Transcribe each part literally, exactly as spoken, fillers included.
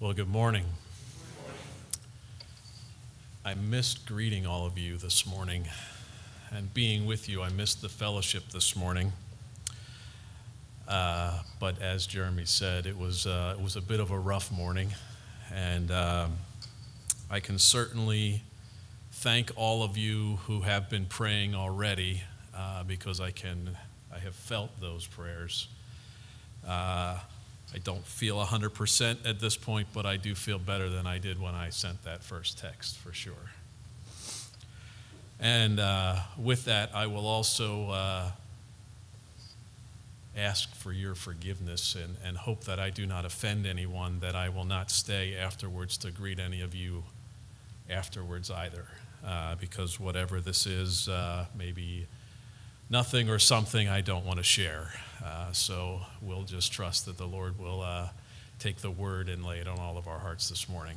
Well, good morning. I missed greeting all of you this morning and being with you. I missed the fellowship this morning. Uh, but as Jeremy said, it was uh, it was a bit of a rough morning, and uh, I can certainly thank all of you who have been praying already, uh, because I can I have felt those prayers. Uh, I don't feel one hundred percent at this point, but I do feel better than I did when I sent that first text, for sure. And uh, with that, I will also uh, ask for your forgiveness and, and hope that I do not offend anyone, that I will not stay afterwards to greet any of you afterwards either, uh, because whatever this is, uh, maybe nothing or something I don't want to share. Uh, so we'll just trust that the Lord will uh, take the word and lay it on all of our hearts this morning.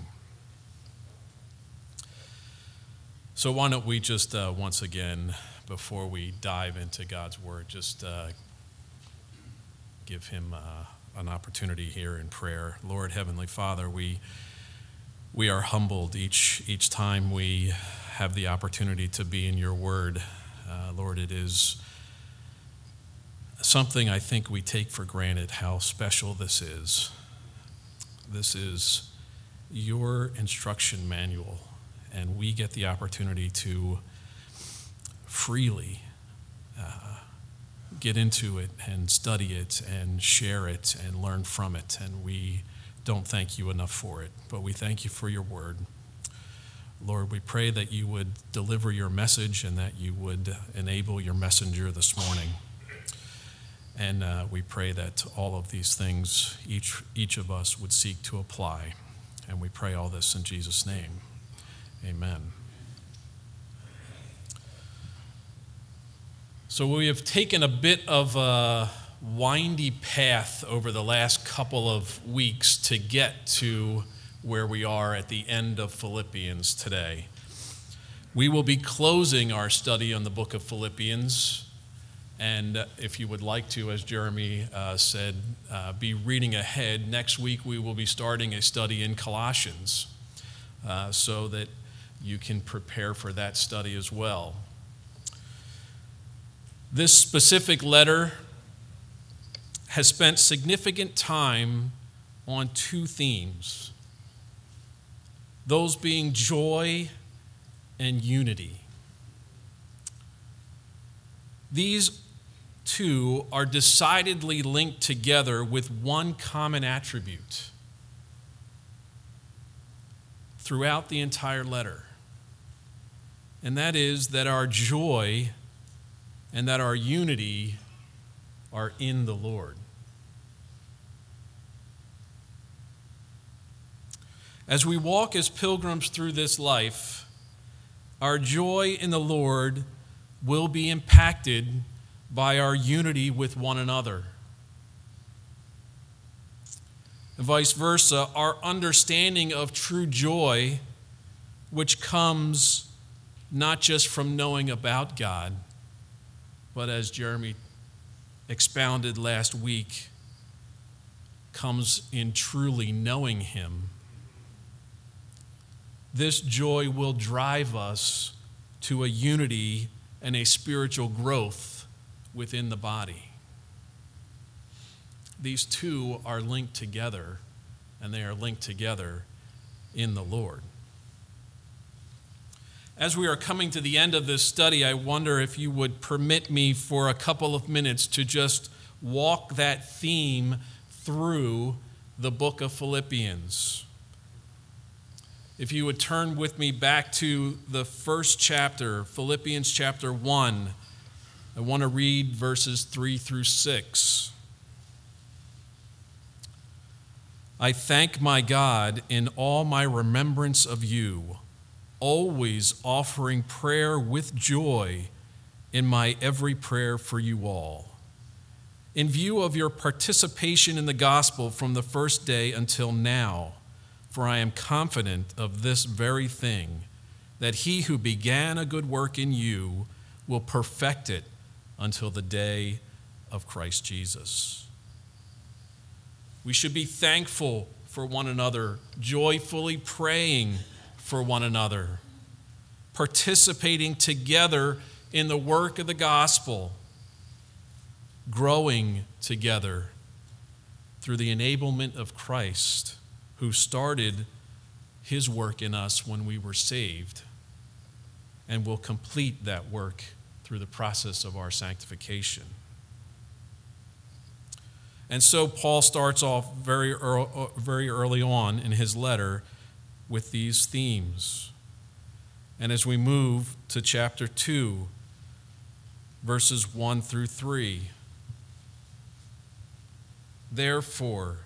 So why don't we just uh, once again, before we dive into God's word, just uh, give him uh, an opportunity here in prayer. Lord, Heavenly Father, we we are humbled each each time we have the opportunity to be in your word. Uh, Lord, it is something I think we take for granted how special this is. This is your instruction manual, and we get the opportunity to freely uh, get into it and study it and share it and learn from it, and we don't thank you enough for it, but we thank you for your word. Lord, we pray that you would deliver your message and that you would enable your messenger this morning. And uh, we pray that all of these things, each each of us would seek to apply. And we pray all this in Jesus' name. Amen. So we have taken a bit of a windy path over the last couple of weeks to get to where we are at the end of Philippians today. We will be closing our study on the book of Philippians. And if you would like to, as Jeremy uh, said, uh, be reading ahead, next week we will be starting a study in Colossians, uh, so that you can prepare for that study as well. This specific letter has spent significant time on two themes, those being joy and unity. These two are decidedly linked together with one common attribute throughout the entire letter, and that is that our joy and that our unity are in the Lord. As we walk as pilgrims through this life, our joy in the Lord will be impacted by our unity with one another. And vice versa, our understanding of true joy, which comes not just from knowing about God, but as Jeremy expounded last week, comes in truly knowing him. This joy will drive us to a unity and a spiritual growth within the body. These two are linked together, and they are linked together in the Lord. As we are coming to the end of this study, I wonder if you would permit me for a couple of minutes to just walk that theme through the book of Philippians. If you would turn with me back to the first chapter, Philippians chapter one, I want to read verses three through six. I thank my God in all my remembrance of you, always offering prayer with joy in my every prayer for you all, in view of your participation in the gospel from the first day until now. For I am confident of this very thing, that he who began a good work in you will perfect it until the day of Christ Jesus. We should be thankful for one another, joyfully praying for one another, participating together in the work of the gospel, growing together through the enablement of Christ, who started his work in us when we were saved and will complete that work through the process of our sanctification. And so Paul starts off very early, very early on in his letter with these themes. And as we move to chapter two, verses one through three, therefore,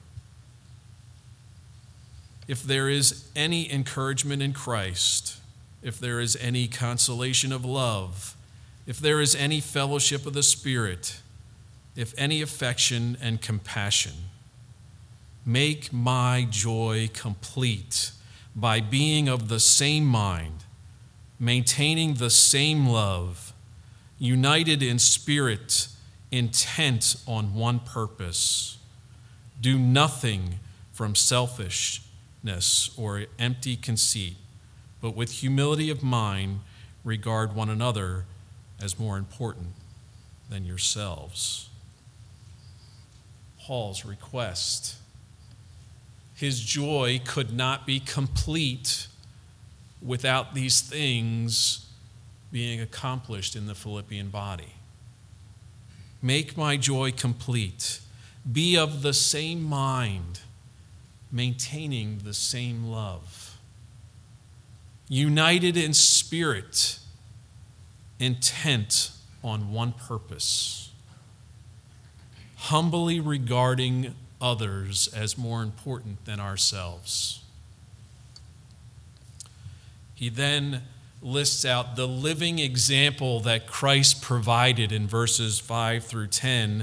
if there is any encouragement in Christ, if there is any consolation of love, if there is any fellowship of the Spirit, if any affection and compassion, make my joy complete by being of the same mind, maintaining the same love, united in spirit, intent on one purpose. Do nothing from selfishness or empty conceit, but with humility of mind, regard one another as more important than yourselves. Paul's request. His joy could not be complete without these things being accomplished in the Philippian body. Make my joy complete. Be of the same mind, maintaining the same love. United in spirit, intent on one purpose. Humbly regarding others as more important than ourselves. He then lists out the living example that Christ provided in verses five through ten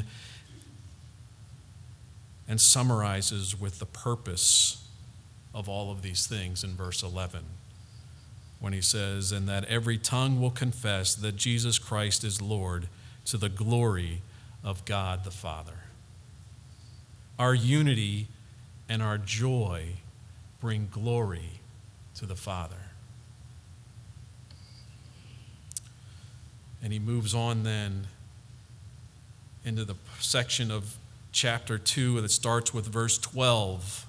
and summarizes with the purpose of all of these things in verse eleven, when he says, and that every tongue will confess that Jesus Christ is Lord, to the glory of God the Father. Our unity and our joy bring glory to the Father. And he moves on then into the section of chapter two that starts with verse twelve.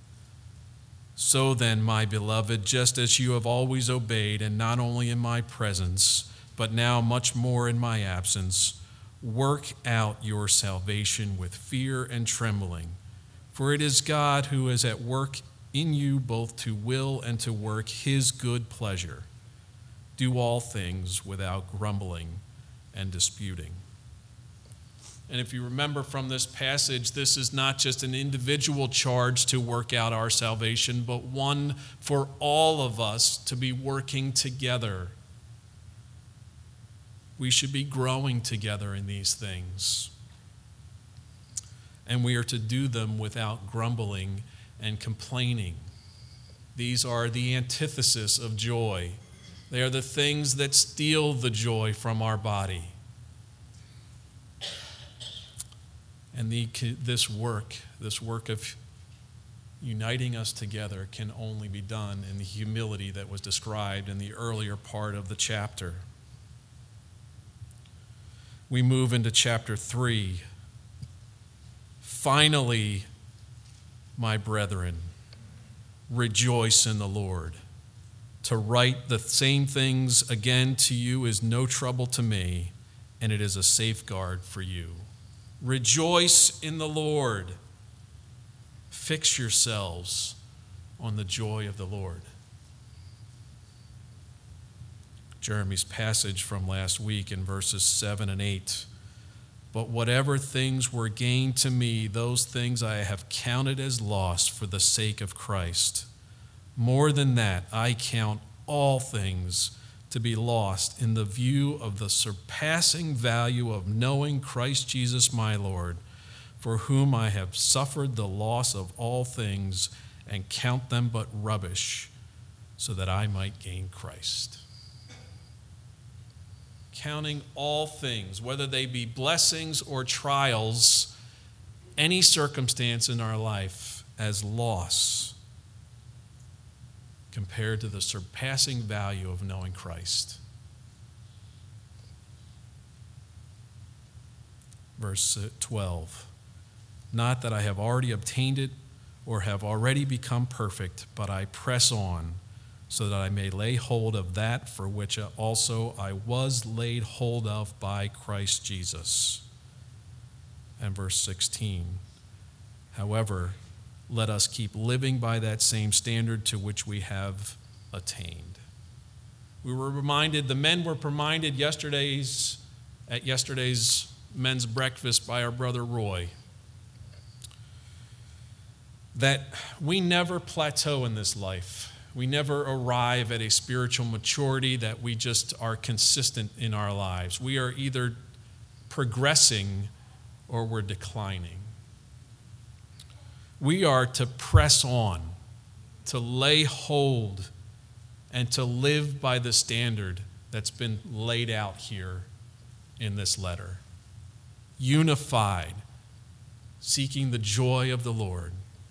So then, my beloved, just as you have always obeyed, and not only in my presence, but now much more in my absence, work out your salvation with fear and trembling. For it is God who is at work in you both to will and to work his good pleasure. Do all things without grumbling and disputing. And if you remember from this passage, this is not just an individual charge to work out our salvation, but one for all of us to be working together. We should be growing together in these things. And we are to do them without grumbling and complaining. These are the antithesis of joy. They are the things that steal the joy from our body. And the, this work, this work of uniting us together can only be done in the humility that was described in the earlier part of the chapter. We move into chapter three. Finally, my brethren, rejoice in the Lord. To write the same things again to you is no trouble to me, and it is a safeguard for you. Rejoice in the Lord. Fix yourselves on the joy of the Lord. Jeremy's passage from last week in verses seven and eight. But whatever things were gained to me, those things I have counted as loss for the sake of Christ. More than that, I count all things to be lost in the view of the surpassing value of knowing Christ Jesus my Lord, for whom I have suffered the loss of all things and count them but rubbish, so that I might gain Christ. Counting all things, whether they be blessings or trials, any circumstance in our life, as loss compared to the surpassing value of knowing Christ. Verse twelve, not that I have already obtained it or have already become perfect, but I press on so that I may lay hold of that for which also I was laid hold of by Christ Jesus. And verse sixteen, however, let us keep living by that same standard to which we have attained. We were reminded, the men were reminded yesterday's, at yesterday's men's breakfast by our brother Roy, that we never plateau in this life. We never arrive at a spiritual maturity that we just are consistent in our lives. We are either progressing or we're declining. We are to press on, to lay hold, and to live by the standard that's been laid out here in this letter. Unified, seeking the joy of the Lord.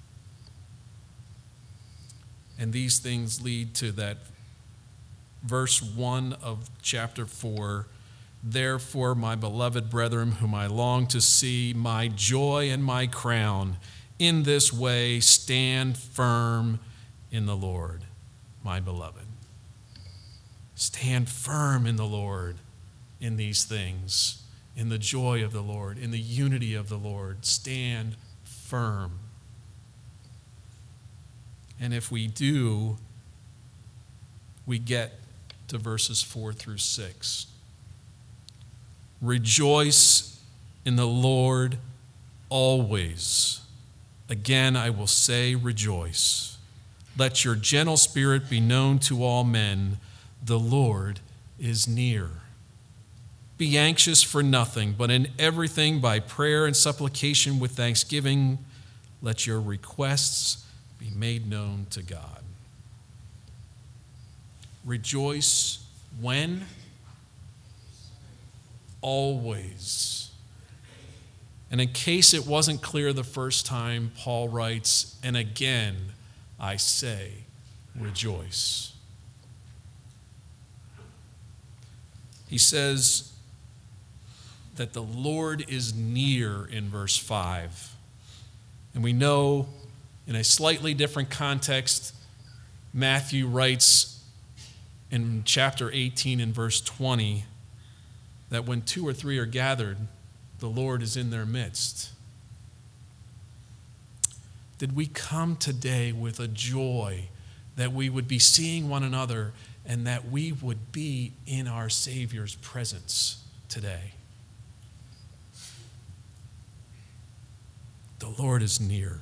And these things lead to that verse one of chapter four. Therefore, my beloved brethren, whom I long to see, my joy and my crown, in this way stand firm in the Lord, my beloved. Stand firm in the Lord in these things, in the joy of the Lord, in the unity of the Lord. Stand firm. And if we do, we get to verses four through six. Rejoice in the Lord always. Again, I will say rejoice. Let your gentle spirit be known to all men. The Lord is near. Be anxious for nothing, but in everything by prayer and supplication with thanksgiving, let your requests be made known to God. Rejoice when? Always. And in case it wasn't clear the first time, Paul writes, and again I say, rejoice. He says that the Lord is near in verse five. And we know in a slightly different context, Matthew writes in chapter eighteen and verse twenty that when two or three are gathered, the Lord is in their midst. Did we come today with a joy that we would be seeing one another and that we would be in our Savior's presence today? The Lord is near.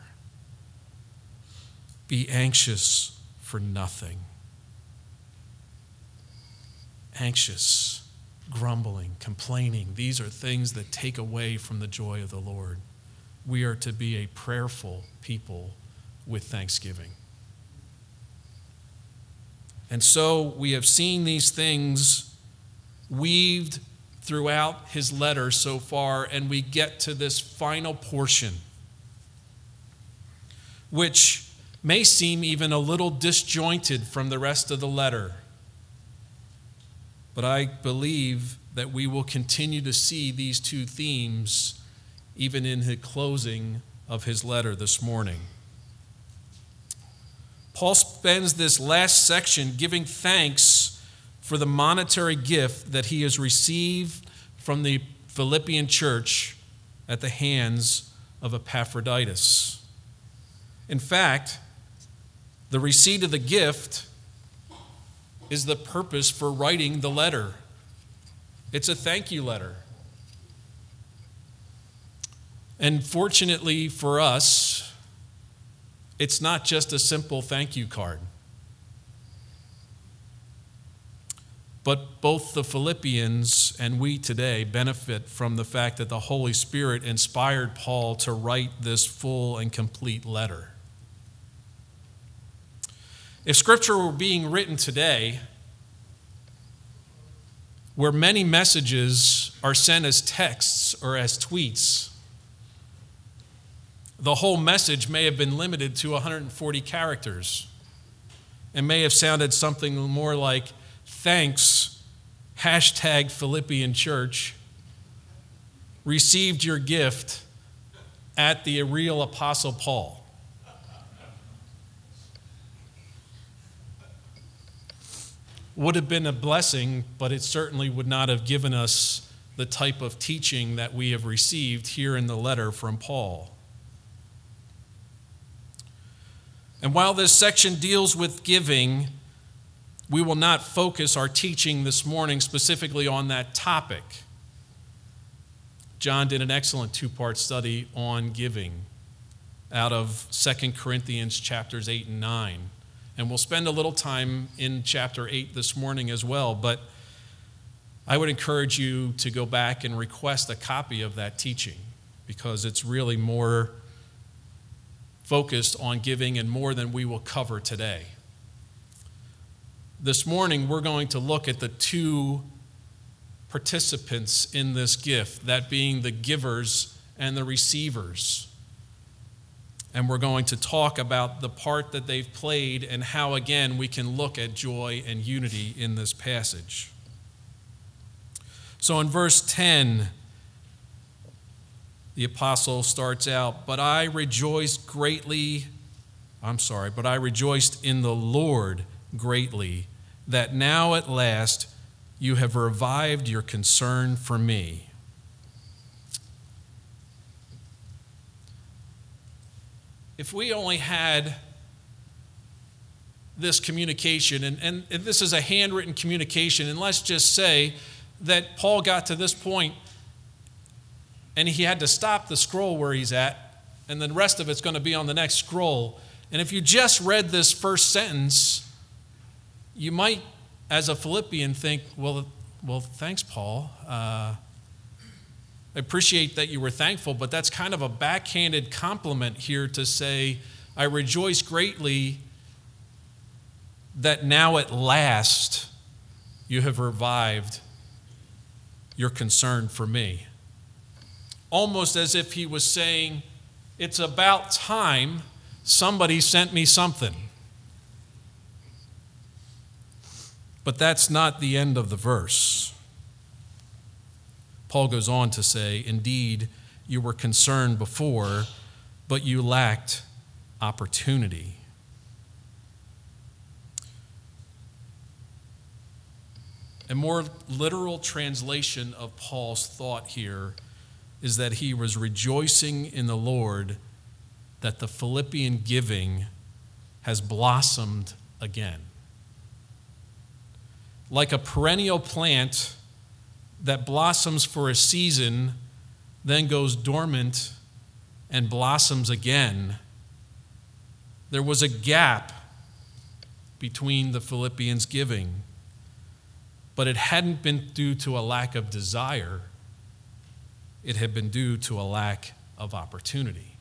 Be anxious for nothing. Anxious, grumbling, complaining, these are things that take away from the joy of the Lord. We are to be a prayerful people with thanksgiving. And so we have seen these things weaved throughout his letter so far, and we get to this final portion, which may seem even a little disjointed from the rest of the letter. But I believe that we will continue to see these two themes even in the closing of his letter this morning. Paul spends this last section giving thanks for the monetary gift that he has received from the Philippian church at the hands of Epaphroditus. In fact, the receipt of the gift is the purpose for writing the letter. It's a thank you letter. And fortunately for us, it's not just a simple thank you card. But both the Philippians and we today benefit from the fact that the Holy Spirit inspired Paul to write this full and complete letter. If Scripture were being written today, where many messages are sent as texts or as tweets, the whole message may have been limited to one hundred forty characters and may have sounded something more like, thanks, hashtag Philippian church, received your gift at the real Apostle Paul. Would have been a blessing, but it certainly would not have given us the type of teaching that we have received here in the letter from Paul. And while this section deals with giving, we will not focus our teaching this morning specifically on that topic. John did an excellent two-part study on giving out of Second Corinthians chapters eight and nine. And we'll spend a little time in chapter eight this morning as well, but I would encourage you to go back and request a copy of that teaching because it's really more focused on giving and more than we will cover today. This morning, we're going to look at the two participants in this gift, that being the givers and the receivers. And we're going to talk about the part that they've played and how, again, we can look at joy and unity in this passage. So in verse ten, the apostle starts out, but I rejoiced greatly, I'm sorry, but I rejoiced in the Lord greatly, that now at last you have revived your concern for me. If we only had this communication, and, and this is a handwritten communication, and let's just say that Paul got to this point and he had to stop the scroll where he's at, and the rest of it's going to be on the next scroll. And if you just read this first sentence, you might, as a Philippian, think, well, well, thanks, Paul. Uh, I appreciate that you were thankful, but that's kind of a backhanded compliment here to say, I rejoice greatly that now at last you have revived your concern for me. Almost as if he was saying, it's about time somebody sent me something. But that's not the end of the verse. Paul goes on to say, indeed, you were concerned before, but you lacked opportunity. A more literal translation of Paul's thought here is that he was rejoicing in the Lord that the Philippian giving has blossomed again. Like a perennial plant that blossoms for a season, then goes dormant and blossoms again, there was a gap between the Philippians' giving, but it hadn't been due to a lack of desire. It had been due to a lack of opportunity.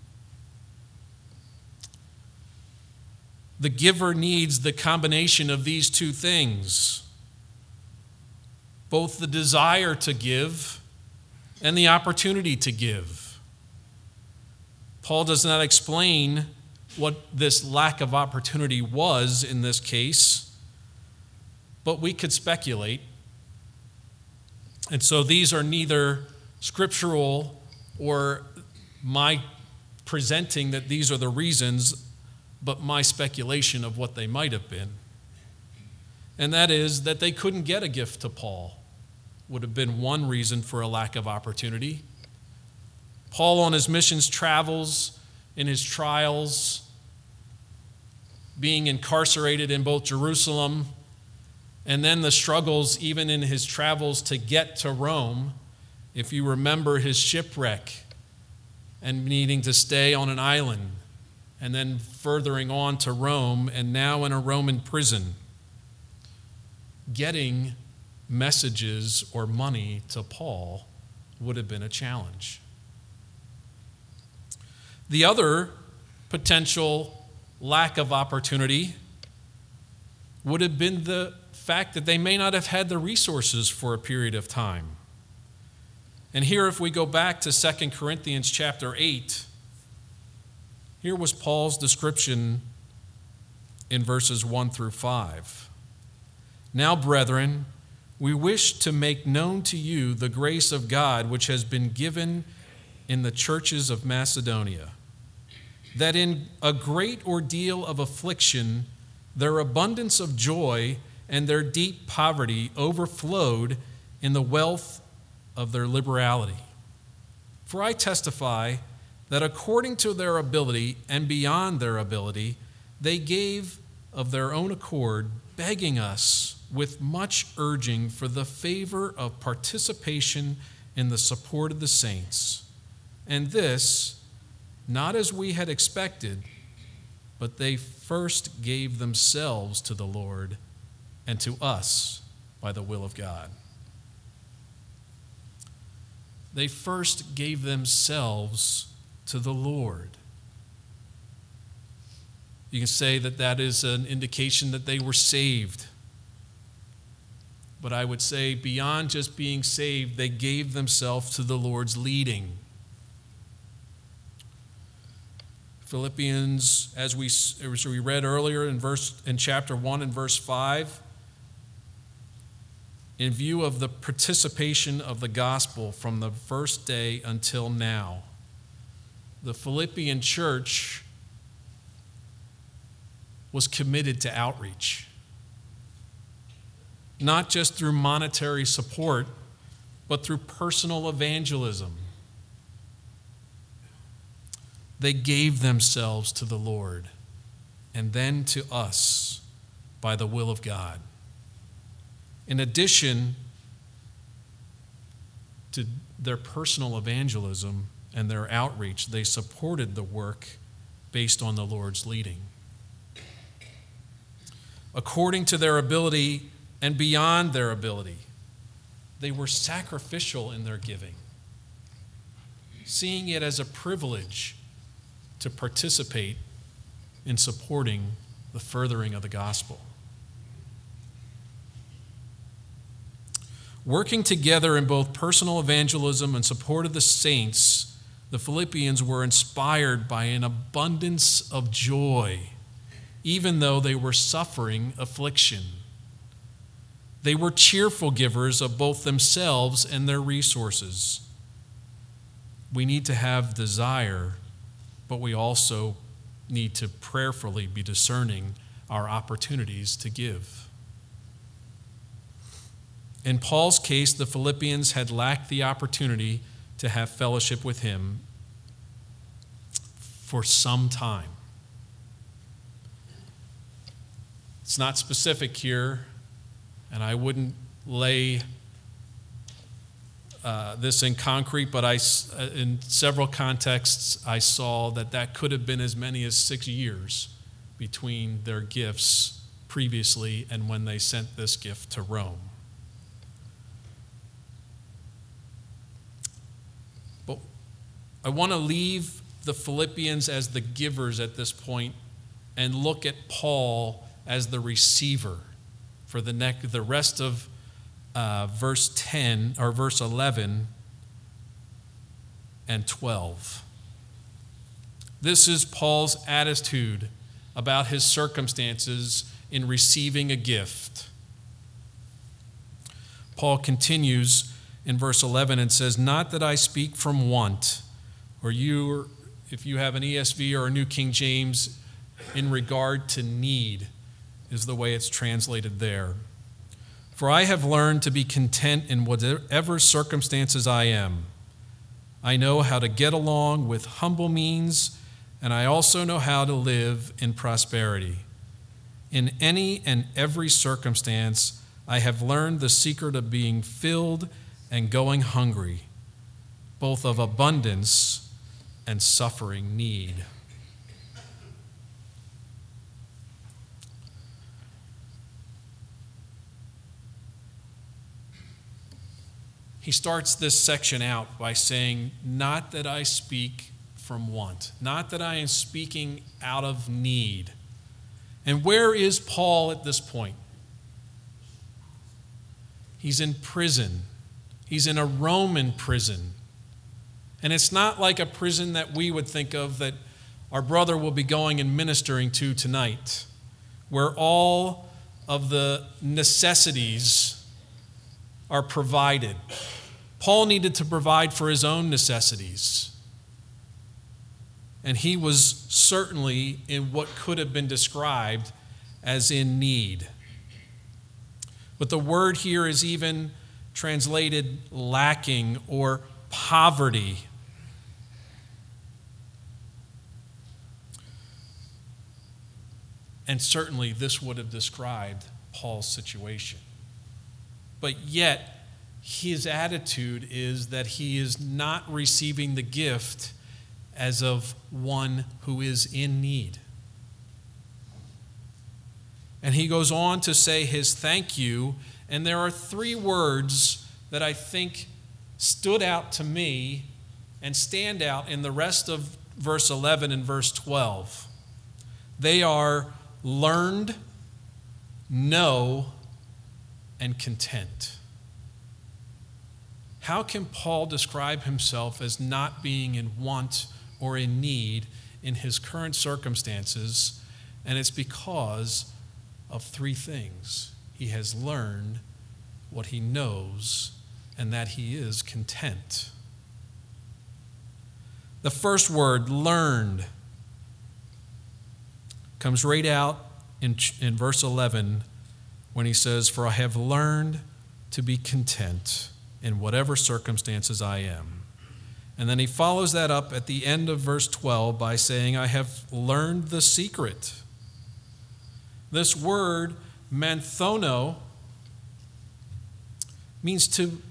The giver needs the combination of these two things, both the desire to give and the opportunity to give. Paul does not explain what this lack of opportunity was in this case, but we could speculate. And so these are neither scriptural or my presenting that these are the reasons, but my speculation of what they might have been. And that is that they couldn't get a gift to Paul. Would have been one reason for a lack of opportunity. Paul on his missions travels, in his trials, being incarcerated in both Jerusalem, and then the struggles even in his travels to get to Rome. If you remember his shipwreck and needing to stay on an island, and then furthering on to Rome, and now in a Roman prison, getting messages or money to Paul would have been a challenge. The other potential lack of opportunity would have been the fact that they may not have had the resources for a period of time. And here, if we go back to Second Corinthians chapter eight, Here was Paul's description in verses one through five. Now, brethren, we wish to make known to you the grace of God which has been given in the churches of Macedonia, that in a great ordeal of affliction, their abundance of joy and their deep poverty overflowed in the wealth of their liberality. For I testify that according to their ability and beyond their ability, they gave of their own accord, begging us with much urging for the favor of participation in the support of the saints. And this, not as we had expected, but they first gave themselves to the Lord and to us by the will of God. They first gave themselves to the Lord. You can say that that is an indication that they were saved. But I would say beyond just being saved, they gave themselves to the Lord's leading. Philippians, as we, as we read earlier in verse in chapter one and verse five, in view of the participation of the gospel from the first day until now, the Philippian church was committed to outreach. Not just through monetary support, but through personal evangelism. They gave themselves to the Lord and then to us by the will of God. In addition to their personal evangelism and their outreach, they supported the work based on the Lord's leading. According to their ability and beyond their ability, they were sacrificial in their giving, seeing it as a privilege to participate in supporting the furthering of the gospel. Working together in both personal evangelism and support of the saints, the Philippians were inspired by an abundance of joy, even though they were suffering affliction. They were cheerful givers of both themselves and their resources. We need to have desire, but we also need to prayerfully be discerning our opportunities to give. In Paul's case, the Philippians had lacked the opportunity to have fellowship with him for some time. It's not specific here, and I wouldn't lay uh, this in concrete, but I, in several contexts, I saw that that could have been as many as six years between their gifts previously and when they sent this gift to Rome. But I want to leave the Philippians as the givers at this point and look at Paul as the receiver for the neck, the rest of uh, verse ten or verse eleven and twelve. This is Paul's attitude about his circumstances in receiving a gift. Paul continues in verse eleven and says, "Not that I speak from want," or you, if you have an E S V or a New King James, in regard to need, is the way it's translated there. "For I have learned to be content in whatever circumstances I am. I know how to get along with humble means, and I also know how to live in prosperity. In any and every circumstance, I have learned the secret of being filled and going hungry, both of abundance and suffering need." He starts this section out by saying, "Not that I speak from want," not that I am speaking out of need. And where is Paul at this point? He's in prison. He's in a Roman prison. And it's not like a prison that we would think of that our brother will be going and ministering to tonight, where all of the necessities are provided. Paul needed to provide for his own necessities. And he was certainly in what could have been described as in need. But the word here is even translated lacking or poverty. And certainly this would have described Paul's situation. But yet, his attitude is that he is not receiving the gift as of one who is in need. And he goes on to say his thank you, and there are three words that I think stood out to me and stand out in the rest of verse eleven and verse twelve. They are learned, know, and content. How can Paul describe himself as not being in want or in need in his current circumstances? And it's because of three things. He has learned what he knows, and that he is content. The first word, learned, comes right out in, in verse eleven when he says, "For I have learned to be content in whatever circumstances I am." And then he follows that up at the end of verse twelve by saying, "I have learned the secret." This word, manthono, means to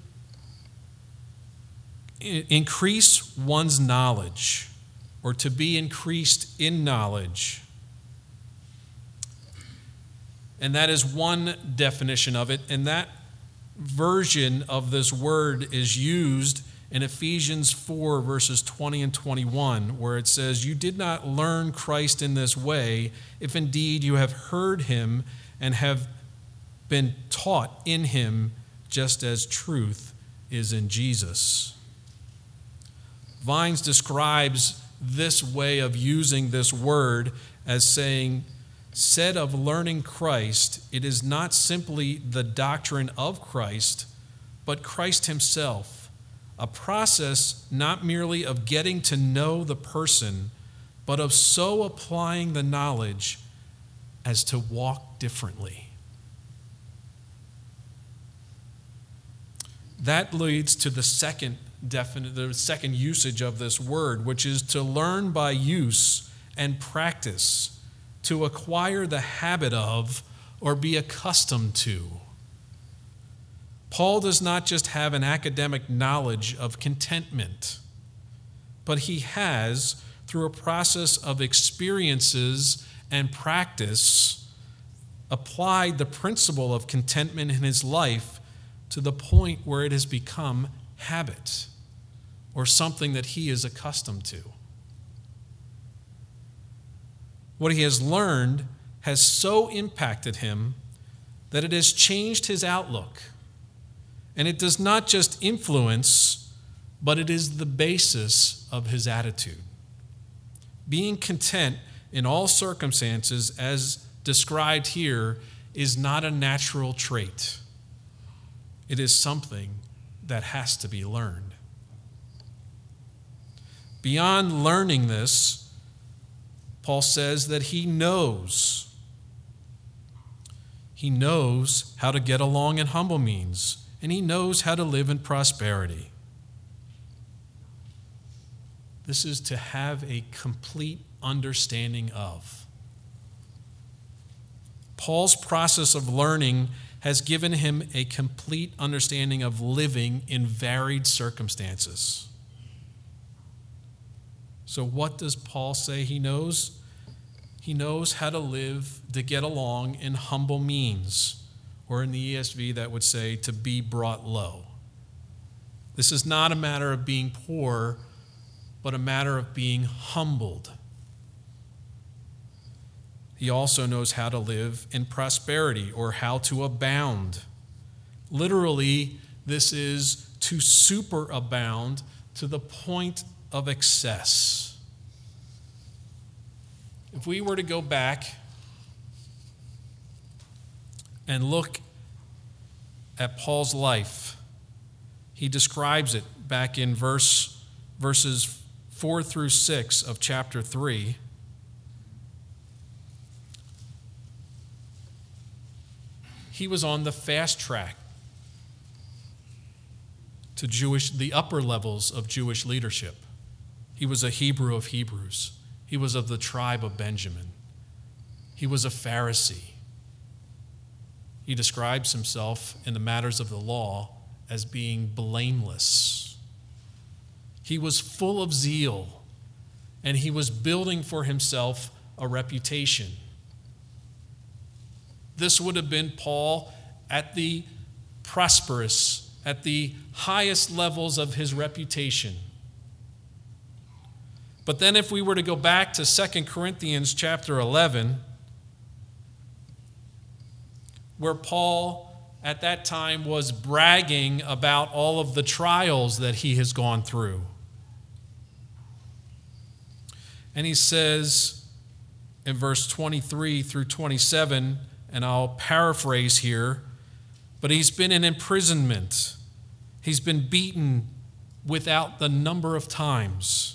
increase one's knowledge or to be increased in knowledge. And that is one definition of it. And that version of this word is used in Ephesians four, verses twenty and twenty-one, where it says, "You did not learn Christ in this way, if indeed you have heard him and have been taught in him, just as truth is in Jesus." Vines describes this way of using this word as saying, said of learning Christ, it is not simply the doctrine of Christ, but Christ himself, a process not merely of getting to know the person, but of so applying the knowledge as to walk differently. That leads to the second definite, the second usage of this word, which is to learn by use and practice, to acquire the habit of or be accustomed to. Paul does not just have an academic knowledge of contentment, but he has, through a process of experiences and practice, applied the principle of contentment in his life to the point where it has become habit or something that he is accustomed to. What he has learned has so impacted him that it has changed his outlook. And it does not just influence, but it is the basis of his attitude. Being content in all circumstances, as described here, is not a natural trait. It is something that has to be learned. Beyond learning this, Paul says that he knows. He knows how to get along in humble means, and he knows how to live in prosperity. This is to have a complete understanding of. Paul's process of learning has given him a complete understanding of living in varied circumstances. So what does Paul say he knows? He knows how to live, to get along in humble means, or in the E S V that would say to be brought low. This is not a matter of being poor, but a matter of being humbled. He also knows how to live in prosperity, or how to abound. Literally, this is to superabound to the point of excess. If we were to go back and look at Paul's life, he describes it back in verse verses four through six of chapter three. He was on the fast track to Jewish, the upper levels of Jewish leadership. He was a Hebrew of Hebrews. He was of the tribe of Benjamin. He was a Pharisee. He describes himself in the matters of the law as being blameless. He was full of zeal, and he was building for himself a reputation. This would have been Paul at the prosperous, at the highest levels of his reputation. But then if we were to go back to Second Corinthians chapter eleven, where Paul at that time was bragging about all of the trials that he has gone through. And he says in verse twenty-three through twenty-seven, and I'll paraphrase here, but he's been in imprisonment. He's been beaten without the number of times.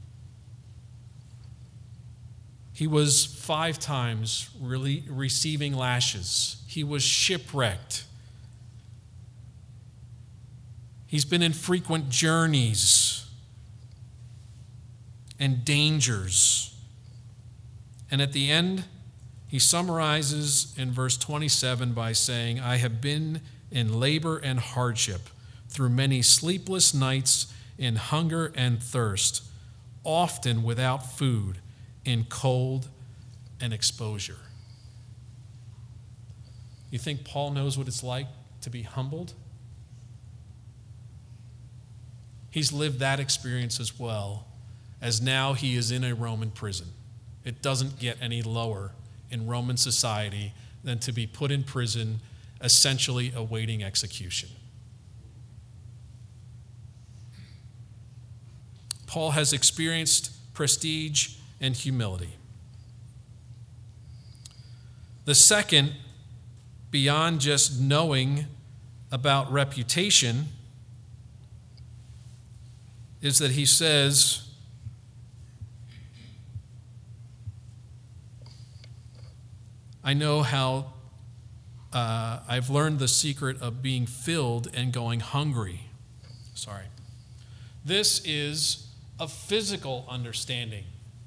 He was five times really receiving lashes. He was shipwrecked. He's been in frequent journeys and dangers. And at the end, he summarizes in verse twenty-seven by saying, I have been in labor and hardship through many sleepless nights in hunger and thirst, often without food, in cold and exposure. You think Paul knows what it's like to be humbled? He's lived that experience as well, as now he is in a Roman prison. It doesn't get any lower in Roman society than to be put in prison, essentially awaiting execution. Paul has experienced prestige and humility. The second, beyond just knowing about reputation, is that he says, I know how uh, I've learned the secret of being filled and going hungry. Sorry. This is a physical understanding.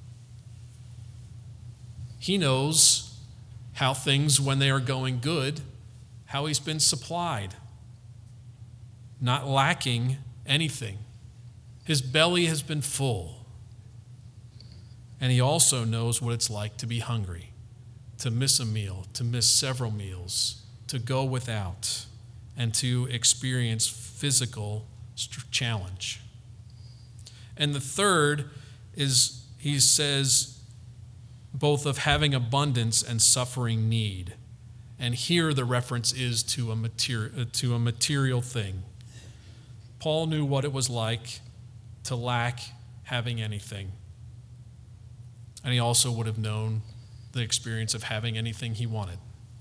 He knows how things, when they are going good, how he's been supplied, not lacking anything. His belly has been full. And he also knows what it's like to be hungry, to miss a meal, to miss several meals, to go without, and to experience physical challenge. And the third is, he says, both of having abundance and suffering need. And here the reference is to a material, to a material thing. Paul knew what it was like to lack having anything. And he also would have known the experience of having anything he wanted.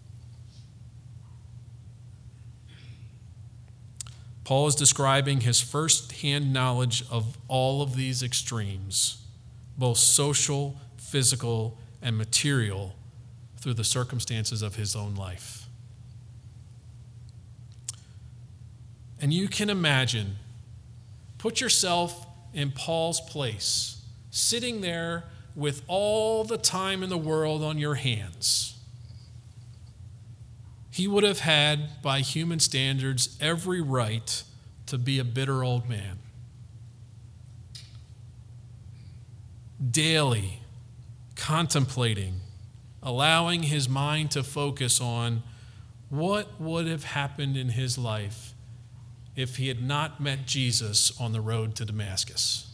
Paul is describing his first-hand knowledge of all of these extremes, both social, physical, and material, through the circumstances of his own life. And you can imagine, put yourself in Paul's place, sitting there with all the time in the world on your hands. He would have had, by human standards, every right to be a bitter old man. Daily contemplating, allowing his mind to focus on what would have happened in his life if he had not met Jesus on the road to Damascus.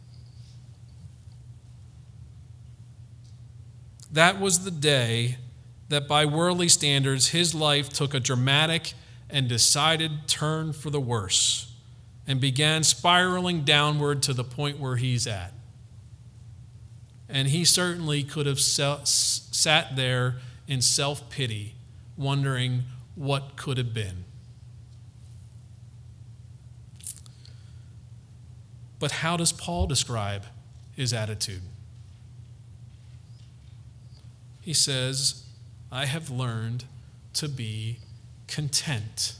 That was the day that by worldly standards, his life took a dramatic and decided turn for the worse and began spiraling downward to the point where he's at. And he certainly could have sat there in self-pity, wondering what could have been. But how does Paul describe his attitude? He says, I have learned to be content.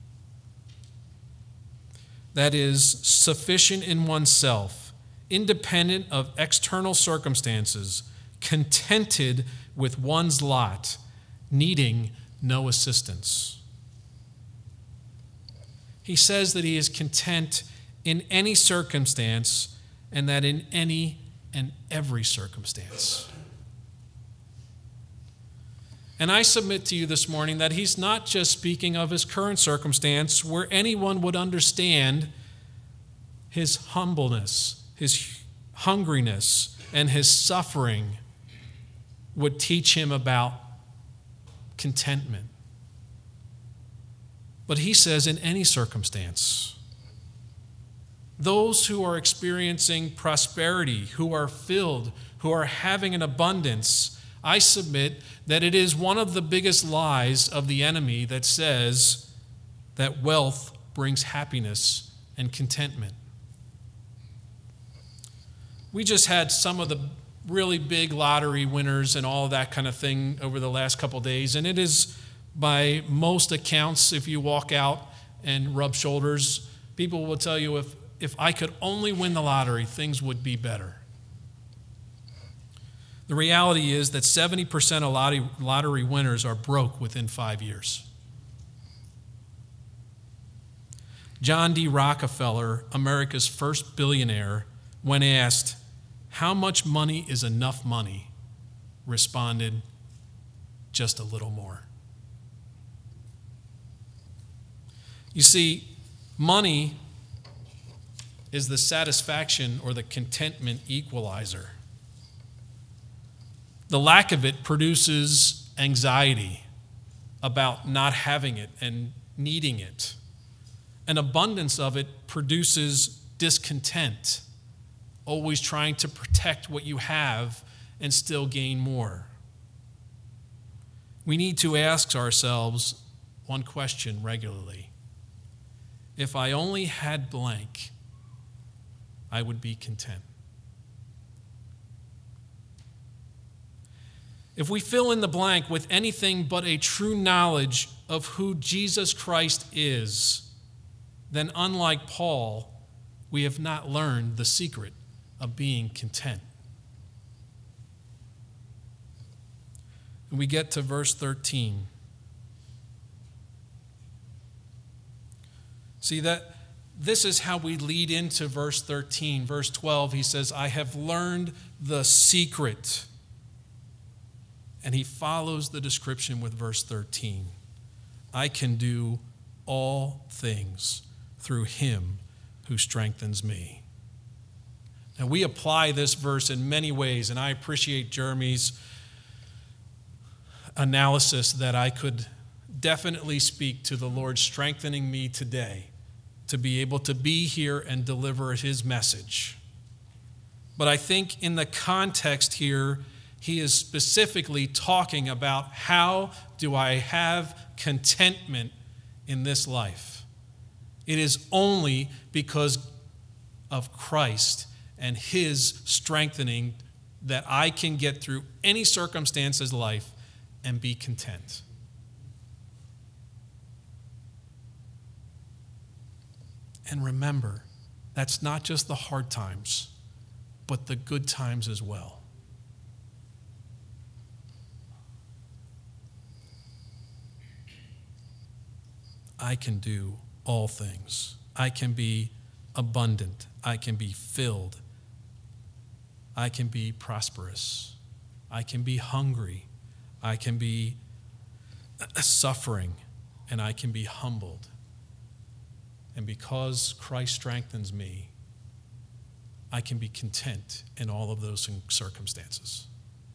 That is, sufficient in oneself, independent of external circumstances, contented with one's lot, needing no assistance. He says that he is content in any circumstance, and that in any and every circumstance. And I submit to you this morning that he's not just speaking of his current circumstance where anyone would understand his humbleness, his hungriness, and his suffering would teach him about contentment. But he says in any circumstance. Those who are experiencing prosperity, who are filled, who are having an abundance, I submit that it is one of the biggest lies of the enemy that says that wealth brings happiness and contentment. We just had some of the really big lottery winners and all that kind of thing over the last couple days, and it is by most accounts, if you walk out and rub shoulders, people will tell you if If I could only win the lottery, things would be better. The reality is that seventy percent of lottery winners are broke within five years. John D. Rockefeller, America's first billionaire, when asked, "How much money is enough money?" responded, "Just a little more." You see, money is the satisfaction or the contentment equalizer. The lack of it produces anxiety about not having it and needing it. An abundance of it produces discontent, always trying to protect what you have and still gain more. We need to ask ourselves one question regularly. If I only had blank, I would be content. If we fill in the blank with anything but a true knowledge of who Jesus Christ is, then unlike Paul, we have not learned the secret of being content. And we get to verse thirteen. See that this is how we lead into verse thirteen. Verse twelve, he says, I have learned the secret. And he follows the description with verse thirteen. I can do all things through him who strengthens me. Now, we apply this verse in many ways, and I appreciate Jeremy's analysis that I could definitely speak to the Lord strengthening me today to be able to be here and deliver his message. But I think in the context here, he is specifically talking about how do I have contentment in this life. It is only because of Christ and his strengthening that I can get through any circumstances of life and be content. And remember, that's not just the hard times, but the good times as well. I can do all things. I can be abundant. I can be filled. I can be prosperous. I can be hungry. I can be suffering. And I can be humbled. And because Christ strengthens me, I can be content in all of those circumstances.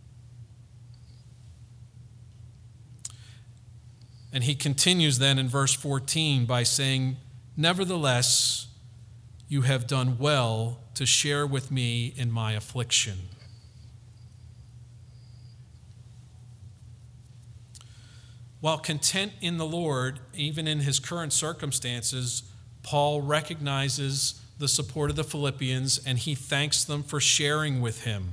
And he continues then in verse fourteen by saying, nevertheless, you have done well to share with me in my affliction. While content in the Lord, even in his current circumstances, Paul recognizes the support of the Philippians and he thanks them for sharing with him.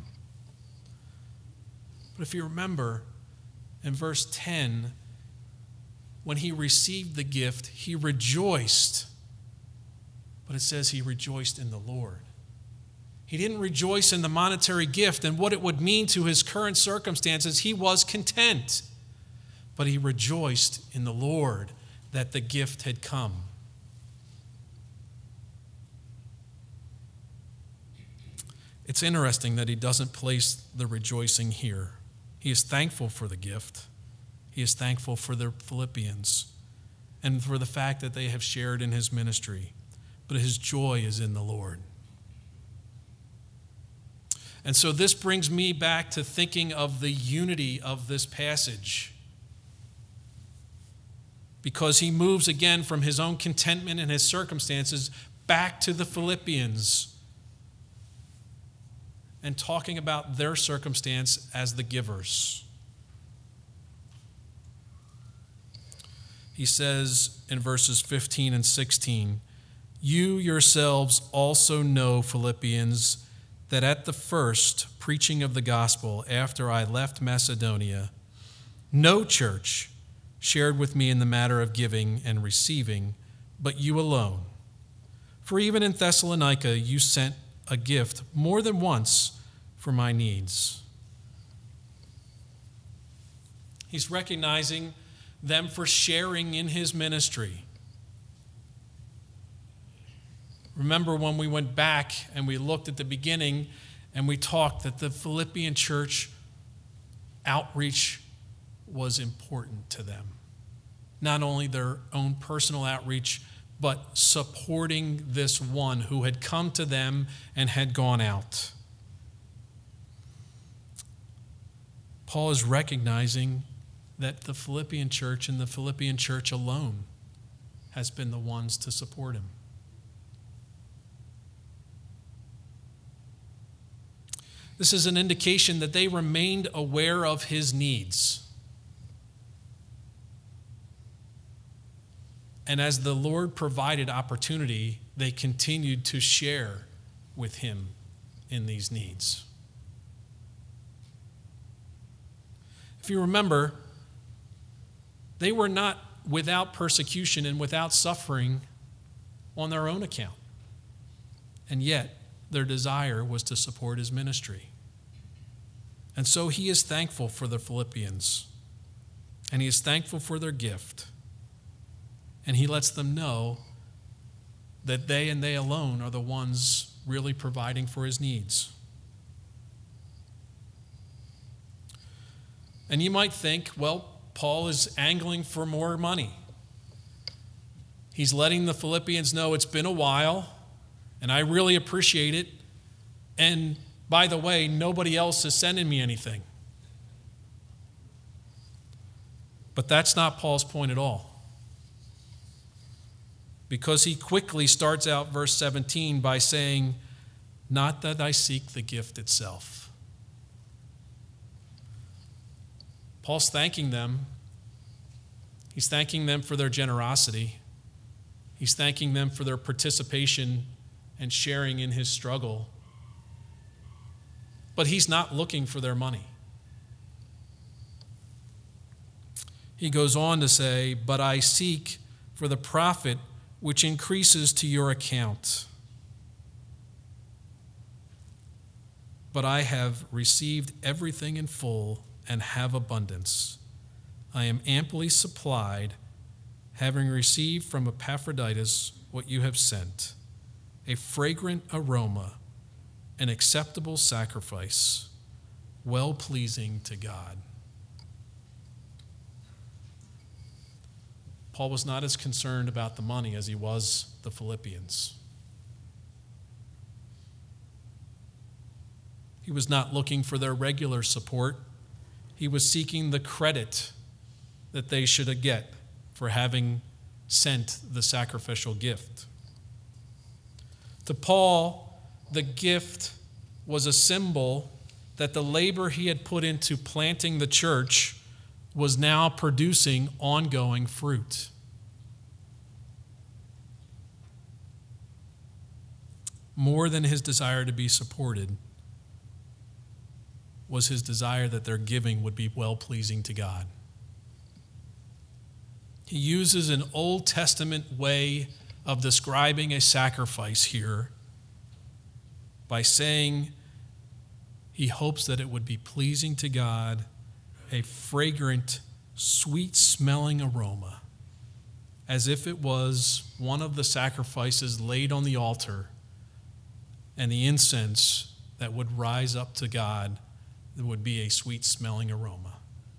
But if you remember, in verse ten, when he received the gift, he rejoiced. But it says he rejoiced in the Lord. He didn't rejoice in the monetary gift and what it would mean to his current circumstances. He was content. But he rejoiced in the Lord that the gift had come. It's interesting that he doesn't place the rejoicing here. He is thankful for the gift. He is thankful for the Philippians and for the fact that they have shared in his ministry. But his joy is in the Lord. And so this brings me back to thinking of the unity of this passage. Because he moves again from his own contentment and his circumstances back to the Philippians and talking about their circumstance as the givers. He says in verses fifteen and sixteen, "You yourselves also know, Philippians, that at the first preaching of the gospel after I left Macedonia, no church shared with me in the matter of giving and receiving, but you alone. For even in Thessalonica you sent a gift more than once for my needs." He's recognizing them for sharing in his ministry. Remember when we went back and we looked at the beginning and we talked that the Philippian church outreach was important to them. Not only their own personal outreach, but supporting this one who had come to them and had gone out. Paul is recognizing that the Philippian church and the Philippian church alone has been the ones to support him. This is an indication that they remained aware of his needs. And as the Lord provided opportunity, they continued to share with him in these needs. If you remember, they were not without persecution and without suffering on their own account. And yet, their desire was to support his ministry. And so he is thankful for the Philippians, and he is thankful for their gift. And he lets them know that they and they alone are the ones really providing for his needs. And you might think, well, Paul is angling for more money. He's letting the Philippians know it's been a while, and I really appreciate it. And by the way, nobody else is sending me anything. But that's not Paul's point at all. Because he quickly starts out verse seventeen by saying, "Not that I seek the gift itself." Paul's thanking them. He's thanking them for their generosity. He's thanking them for their participation and sharing in his struggle. But he's not looking for their money. He goes on to say, "But I seek for the profit which increases to your account. But I have received everything in full and have abundance. I am amply supplied, having received from Epaphroditus what you have sent, a fragrant aroma, an acceptable sacrifice, well-pleasing to God." Paul was not as concerned about the money as he was the Philippians. He was not looking for their regular support. He was seeking the credit that they should get for having sent the sacrificial gift. To Paul, the gift was a symbol that the labor he had put into planting the church was now producing ongoing fruit. More than his desire to be supported was his desire that their giving would be well-pleasing to God. He uses an Old Testament way of describing a sacrifice here by saying he hopes that it would be pleasing to God, a fragrant, sweet-smelling aroma, as if it was one of the sacrifices laid on the altar and the incense that would rise up to God that would be a sweet-smelling aroma.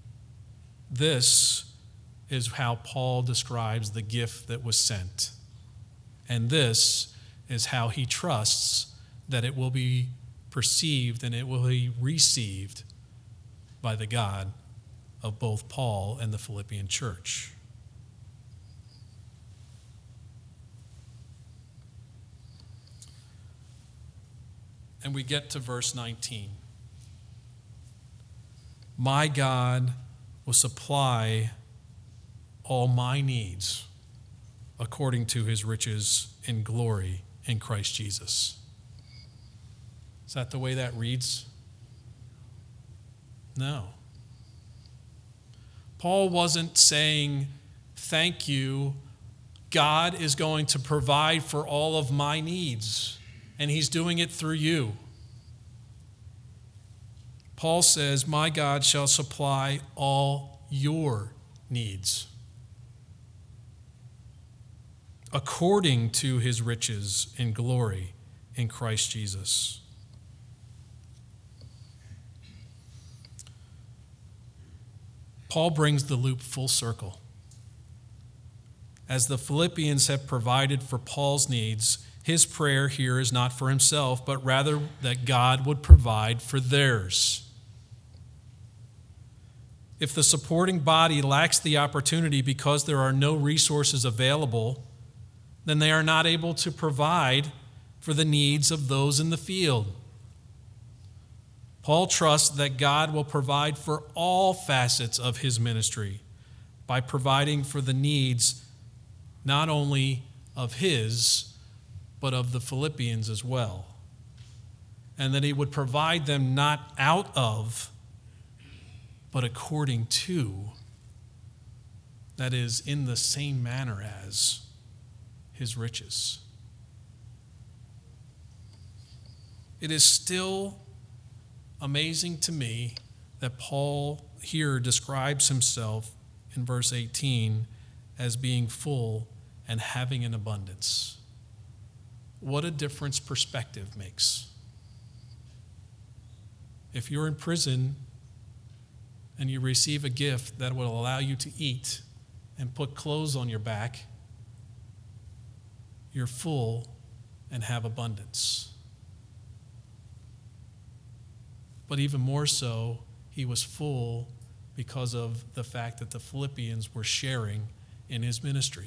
This is how Paul describes the gift that was sent. And this is how he trusts that it will be perceived and it will be received by the God of both Paul and the Philippian church. And we get to verse nineteen. My God will supply all my needs according to his riches in glory in Christ Jesus. Is that the way that reads? No. Paul wasn't saying, thank you, God is going to provide for all of my needs, and he's doing it through you. Paul says, my God shall supply all your needs according to his riches in glory in Christ Jesus. Paul brings the loop full circle. As the Philippians have provided for Paul's needs, his prayer here is not for himself, but rather that God would provide for theirs. If the supporting body lacks the opportunity because there are no resources available, then they are not able to provide for the needs of those in the field. Paul trusts that God will provide for all facets of his ministry by providing for the needs not only of his, but of the Philippians as well. And that he would provide them not out of, but according to, that is, in the same manner as his riches. It is still amazing to me that Paul here describes himself in verse eighteen as being full and having an abundance. What a difference perspective makes. If you're in prison and you receive a gift that will allow you to eat and put clothes on your back, you're full and have abundance. But even more so, he was full because of the fact that the Philippians were sharing in his ministry.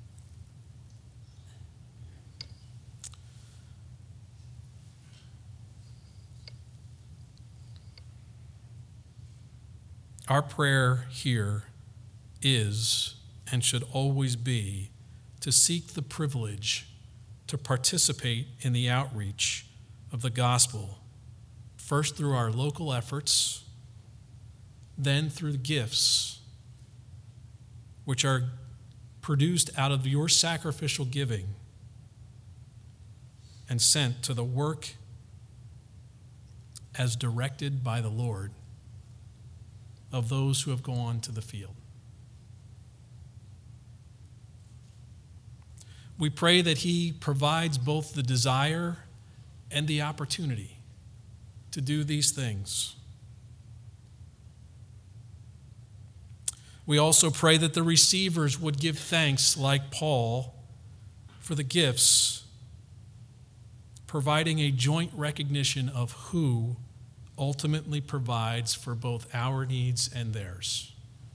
Our prayer here is and should always be to seek the privilege to participate in the outreach of the gospel, first through our local efforts, then through the gifts which are produced out of your sacrificial giving and sent to the work as directed by the Lord of those who have gone to the field. We pray that he provides both the desire and the opportunity to do these things. We also pray that the receivers would give thanks, like Paul, for the gifts, providing a joint recognition of who ultimately provides for both our needs and theirs.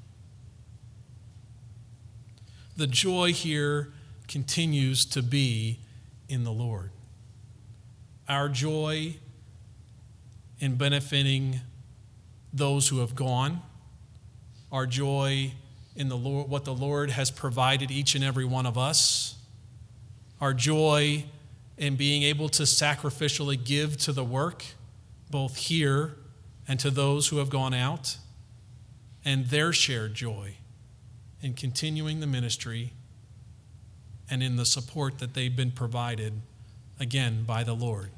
The joy here continues to be in the Lord. Our joy in benefiting those who have gone our joy in the Lord, what the Lord has provided each and every one of us, our joy in being able to sacrificially give to the work, both here and to those who have gone out, and their shared joy in continuing the ministry and in the support that they've been provided, again, by the Lord.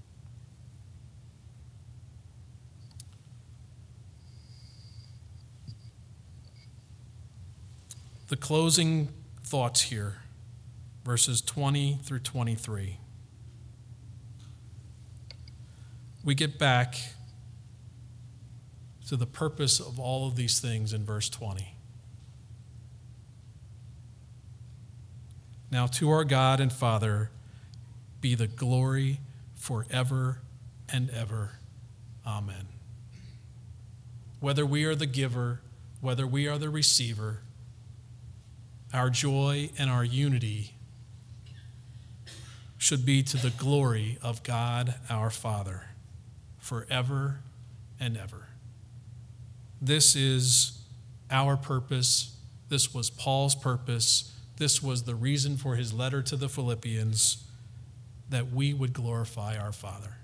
The closing thoughts here, verses twenty through twenty-three. We get back to the purpose of all of these things in verse twenty. Now to our God and Father be the glory forever and ever. Amen. Whether we are the giver, whether we are the receiver, our joy and our unity should be to the glory of God our Father forever and ever. This is our purpose. This was Paul's purpose. This was the reason for his letter to the Philippians, that we would glorify our Father.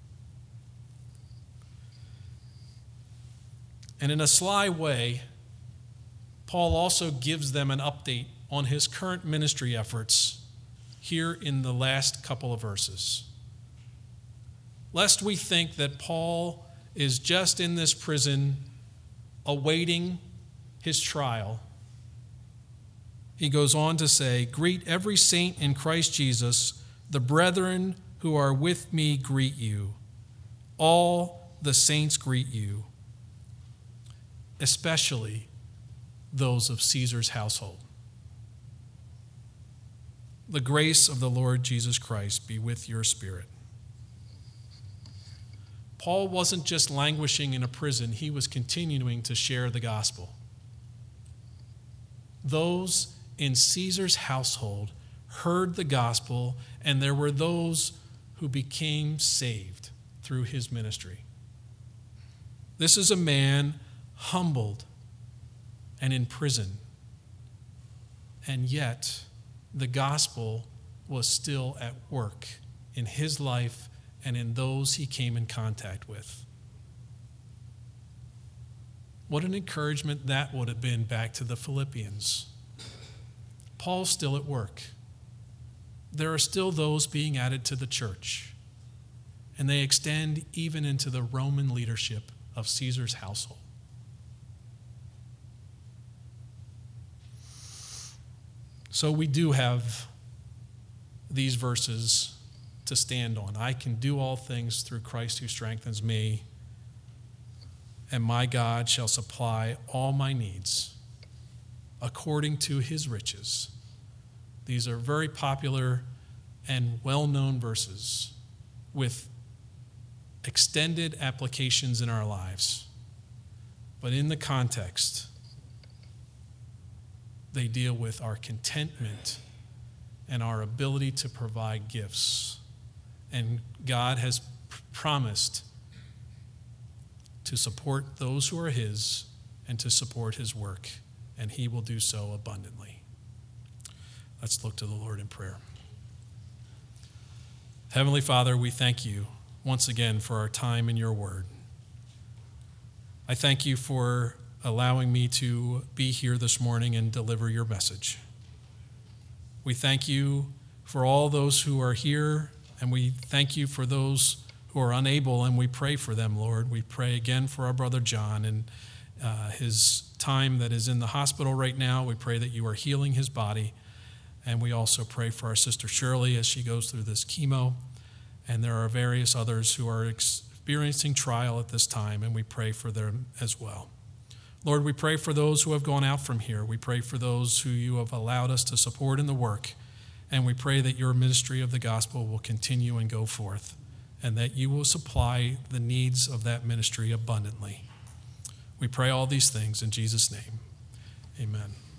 And in a sly way, Paul also gives them an update on his current ministry efforts here in the last couple of verses. Lest we think that Paul is just in this prison awaiting his trial, he goes on to say, "Greet every saint in Christ Jesus. The brethren who are with me greet you. All the saints greet you, especially those of Caesar's household. The grace of the Lord Jesus Christ be with your spirit." Paul wasn't just languishing in a prison, he was continuing to share the gospel. Those in Caesar's household heard the gospel, and there were those who became saved through his ministry. This is a man humbled and in prison, and yet the gospel was still at work in his life and in those he came in contact with. What an encouragement that would have been back to the Philippians. Paul's still at work. There are still those being added to the church, and they extend even into the Roman leadership of Caesar's household. So we do have these verses to stand on. I can do all things through Christ who strengthens me, and my God shall supply all my needs according to his riches. These are very popular and well-known verses with extended applications in our lives. But in the context, they deal with our contentment and our ability to provide gifts. And God has p- promised to support those who are his and to support his work, and he will do so abundantly. Let's look to the Lord in prayer. Heavenly Father, we thank you once again for our time in your word. I thank you for allowing me to be here this morning and deliver your message. We thank you for all those who are here, and we thank you for those who are unable, and we pray for them, Lord. We pray again for our brother John and uh, his time that is in the hospital right now. We pray that you are healing his body, and we also pray for our sister Shirley as she goes through this chemo, and there are various others who are experiencing trial at this time, and we pray for them as well. Lord, we pray for those who have gone out from here. We pray for those who you have allowed us to support in the work, and we pray that your ministry of the gospel will continue and go forth, and that you will supply the needs of that ministry abundantly. We pray all these things in Jesus' name. Amen.